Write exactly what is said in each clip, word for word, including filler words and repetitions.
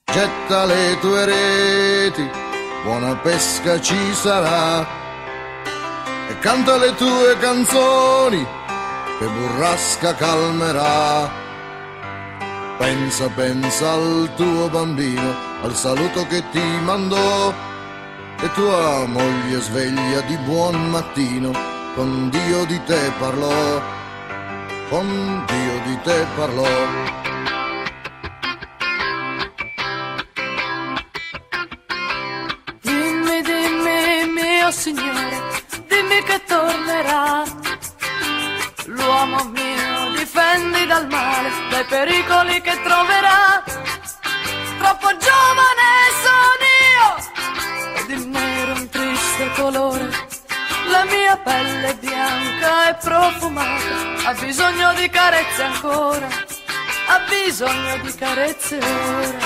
Getta le tue reti, buona pesca ci sarà, e canta le tue canzoni che burrasca calmerà. Pensa, pensa al tuo bambino, al saluto che ti mandò, e tua moglie sveglia di buon mattino, con Dio di te parlò, con Dio di te parlò. Dimmi, dimmi, mio Signore, dimmi che tornerà. L'uomo mio, difendi dal male, dai pericoli che troverà. Troppo giovane sono io, ed il nero è un triste colore. La mia pelle è bianca e profumata, ha bisogno di carezze ancora, ha bisogno di carezze ora.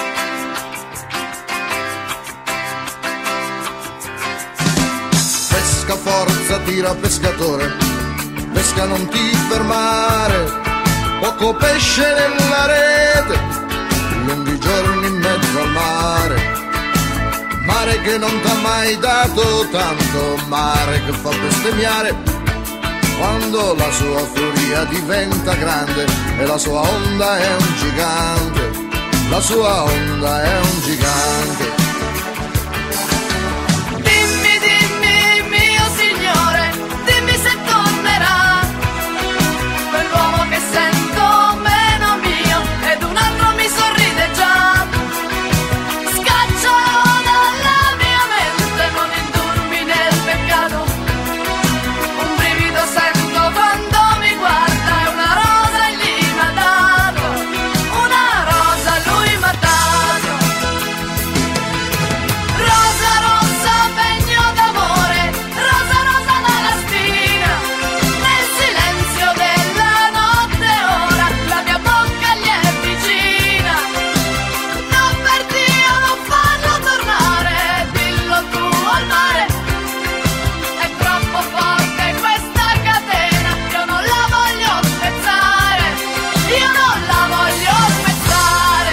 Pesca forza, tira pescatore, pesca non ti fermare, poco pesce nella rete, lunghi giorni in mezzo al mare. Mare che non t'ha mai dato tanto, mare che fa bestemmiare quando la sua furia diventa grande, e la sua onda è un gigante, la sua onda è un gigante. Dimmi, dimmi, mio Signore, dimmi se tornerà quell'uomo che sento meno mio, ed un altro mi sorride già. Scaccialo dalla mia mente, non indurmi nel peccato. Un brivido sento quando mi guarda, è una rosa e lì m'ha dato, una rosa lui m'ha dato. Rosa, rosa, pegno d'amore, rosa, rosa dalla spina. Nel silenzio della notte ora, la mia bocca gli è vicina. Non per Dio, non farlo tornare, dillo tu al mare. È troppo forte questa catena, io non la voglio spezzare, io non la voglio spezzare.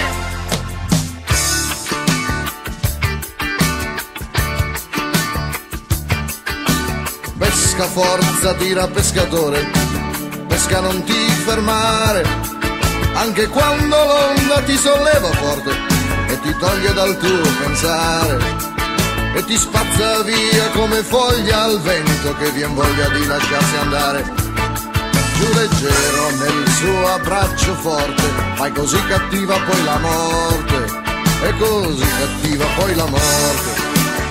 Pesca forza, tira pescatore, pesca non ti fermare, anche quando l'onda ti solleva forte e ti toglie dal tuo pensare, e ti spazza via come foglia al vento che vien voglia di lasciarsi andare. Giù leggero nel suo abbraccio forte, ma è così cattiva poi la morte, è così cattiva poi la morte.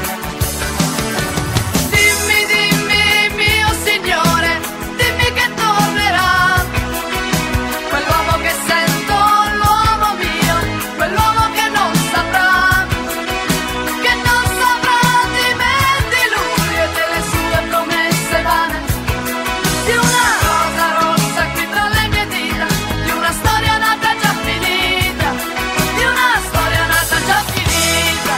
Dimmi, dimmi, mio Signore, dimmi che tornerà quell'uomo che sento, l'uomo mio, quell'uomo che non saprà, che non saprà di me, di lui e delle sue promesse vane, di una rosa rossa qui tra le mie dita, di una storia nata già finita, di una storia nata già finita.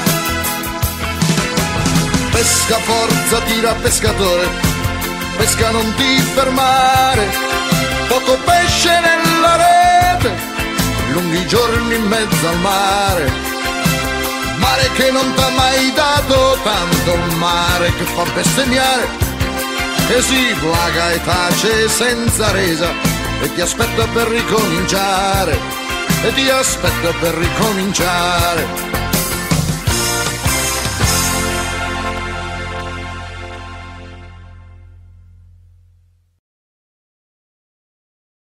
Pesca forza, tira pescatore, pesca non ti fermare, poco pesce nella rete, lunghi giorni in mezzo al mare. Mare che non t'ha mai dato tanto, mare che fa bestemmiare, che si plaga e tace senza resa, e ti aspetta per ricominciare, e ti aspetta per ricominciare.